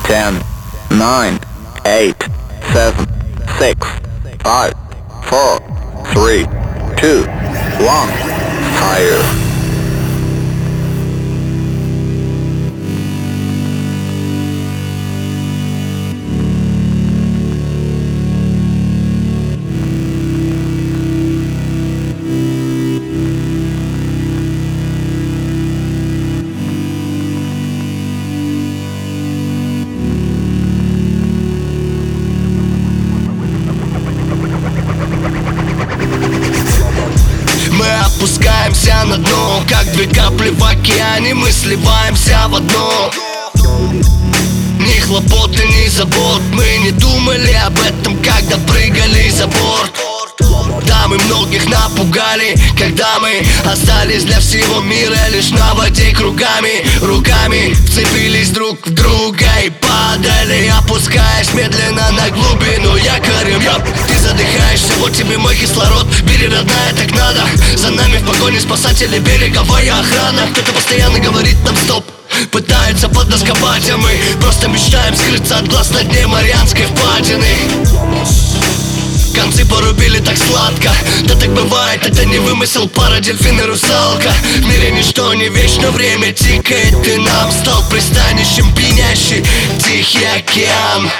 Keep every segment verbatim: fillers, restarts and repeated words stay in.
ten, nine, eight, seven, six, five, four, three, two, one, fire. Опускаемся на дно, как две капли в океане, мы сливаемся в одно. Ни хлопот и ни забот, мы не думали об этом, когда прыгали за борт. Да, мы многих напугали, когда мы остались для всего мира лишь на воде кругами. Руками вцепились друг в друга и падали, опускаясь медленно на глубину якорем. Ёп, ты задыхаешься, вот тебе мой кислород. Бери, родная, так надо. За нами в погоне спасатели, береговая охрана. Кто-то постоянно говорит нам стоп, пытается поднасковать, а мы просто мечтаем скрыться от глаз на дне Марианской впадины. Концы порубили так сладко, да так бывает, это не вымысел, пара дельфин и русалка. В мире ничто не вечно, время тикает, и нам стал пристанищем пьянящий Тихий океан.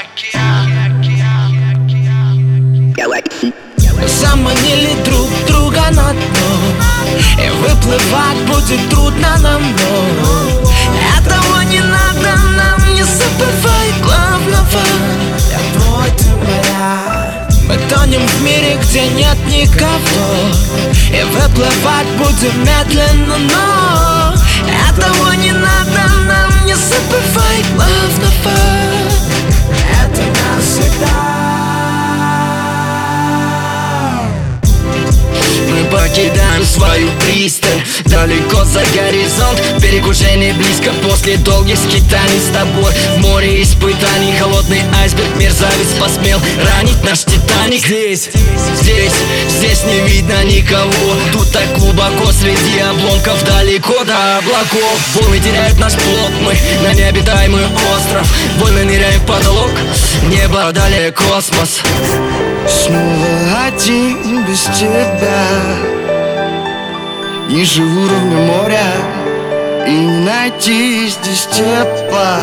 Заманили друг друга на дно, и выплывать будет трудно нам, но этого не надо нам, не забывай главного. Я твой, ты моя. Мы тонем в мире, где нет никого, и выплывать будем медленно, но этого не надо нам, не забывай главного. Это навсегда. Мы покидаем свою пристань далеко за горизонт. Берег уже не близко после долгих скитаний с тобой. В море испытаний холодный айсберг, мерзавец посмел ранить наш Титаник. Здесь, здесь, здесь не видно никого. Тут так глубоко среди обломков, далеко до облаков. Волны теряют наш плод, мы на необитаемый остров. Вольно ныряем в потолок, небо далее космос. Снова один без тебя, ниже уровня моря, и не найти здесь тепла.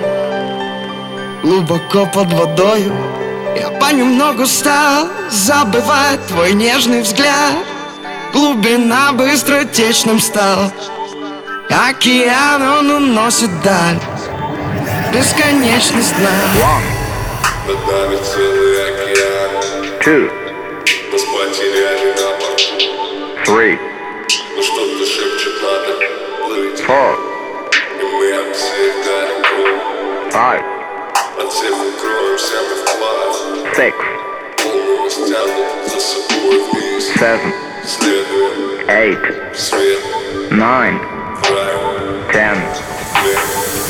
Глубоко под водою я понемногу стал забывать твой нежный взгляд. Глубина быстротечным стал, океан он уносит даль, бесконечность нам. Над нами целый океан. Two, Нас потеряли на борту. three, Но что-то шепчет, надо плыть. four, И мы от всех далеко. five, От всех укроемся мы вплавь. six, Волны нас тянут за собой вниз. seven, Следуем eight, в свет, nine, в рай, ten, в мир.